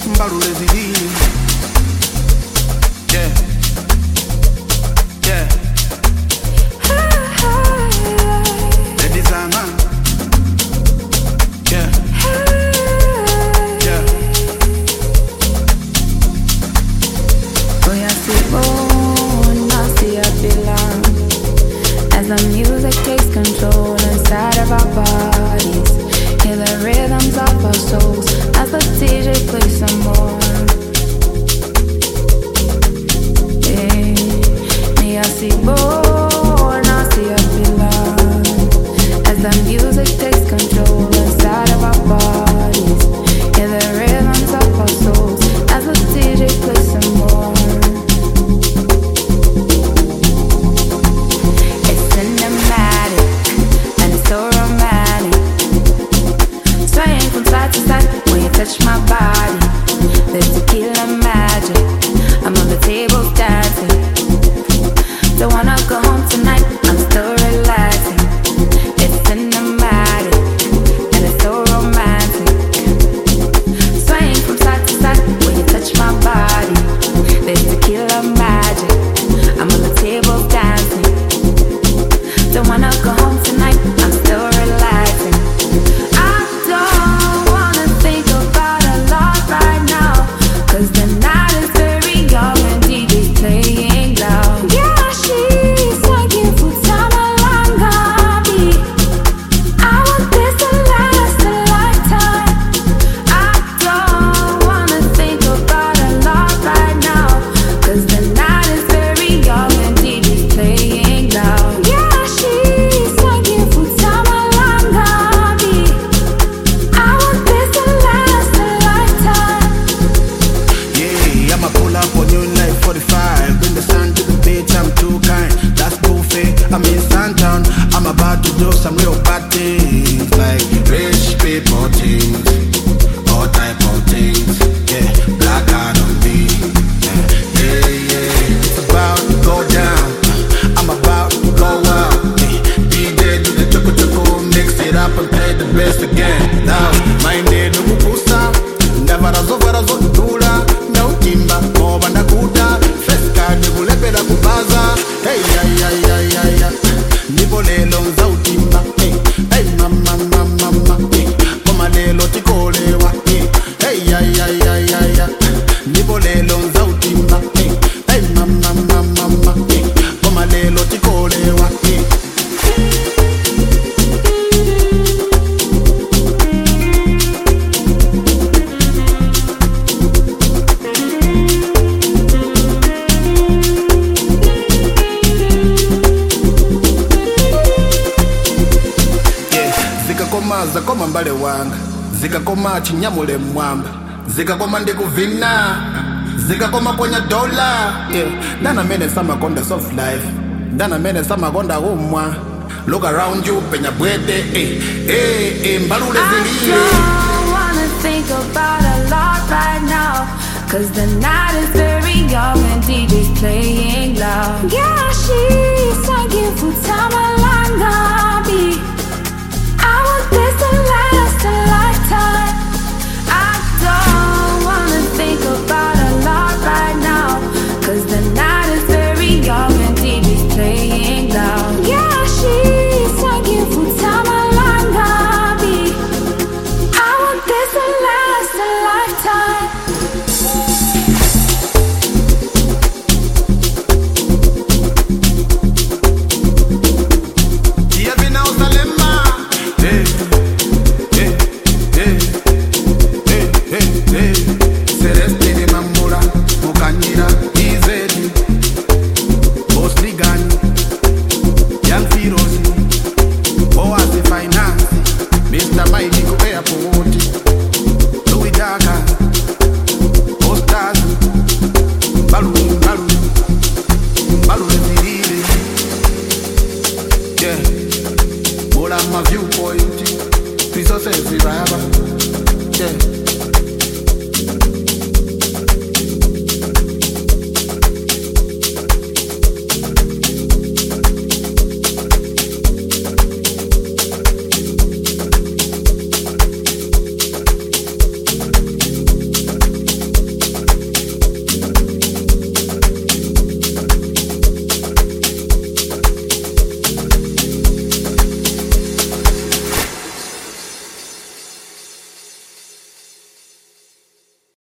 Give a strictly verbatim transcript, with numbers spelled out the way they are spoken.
mbalule zilili. Yeah, yeah. Ladies and man. Yeah, yeah. Boy, I see born, I see I belong. As the music takes control inside of our bodies, hear the rhythms of our souls as the D J plays some more. Yeah, me I see born, I see I belong. As the music takes control inside of our bodies, hear the rhythms of our souls as the D J plays some more. It's cinematic and it's so romantic, swaying from side to side when you touch my body. There's tequila magic, I'm on the table dancing. Don't wanna go home tonight, I'm still relaxing. It's cinematic and it's so romantic, swaying from side to side when you touch my body. There's tequila magic, I'm on the table dancing. Don't wanna go home tonight, I'm still relaxing. I don't wanna think about a lot right now, 'cause the night is very young and D J's playing loud. Yeah, she's thanking for time alangami. I want this to last a lifetime. I don't wanna think about a lot right now, 'cause the night is very young and D J's playing loud. Yeah, she's thanking for time alangami. I want this to last a lifetime. Yeah, I'ma pull up on you like forty-five. Bring the sun to the beach, I'm too kind. That's buffet, I'm in Suntown. I'm about to do some real bad things, like rich people things, all type of things. Yeah, black out on me. Yeah, yeah, yeah. It's about to go down. I'm about to go out. Yeah, D J do the choco choco, mix it up and play the best again. Now, my name is Mukusa. Never as over as on Dula. No timba, more than a kuta. First card, you will let kubaza. Hey, yeah, yeah, yeah, yeah, yeah. Nibolelo zautimba. Hey, hey, mama, mama, mama. Hey, komalelo tikolewa. Hey, hey, yeah, yeah, yeah, yeah, yeah. Nibolelo zautimba. Hey, hey, mama, mama, mama. Hey, komalelo tikolewa. Hey. Zikakoma zakoma mbale wanga, zikakoma chinyamule mwamba, zikakoma ndikuvina, zikakoma ponya dola. Yeah, ndana mene samakonda soft life, ndana mene samakonda umwa. Look around you, penya bwete, eh, eh, eh, mbalule zilile. I don't wanna think about a lot right now, 'cause the night is very young and D J's playing loud. Yeah, she's thanking for time alangami. I want this to last a lifetime. I don't wanna think about a lot right now, 'cause the night is very young and D J's playing loud. Yeah, she's thanking for time alangami. I want this to last a lifetime. Yeah, been out Salema. Hey, hey, hey, hey, hey, hey.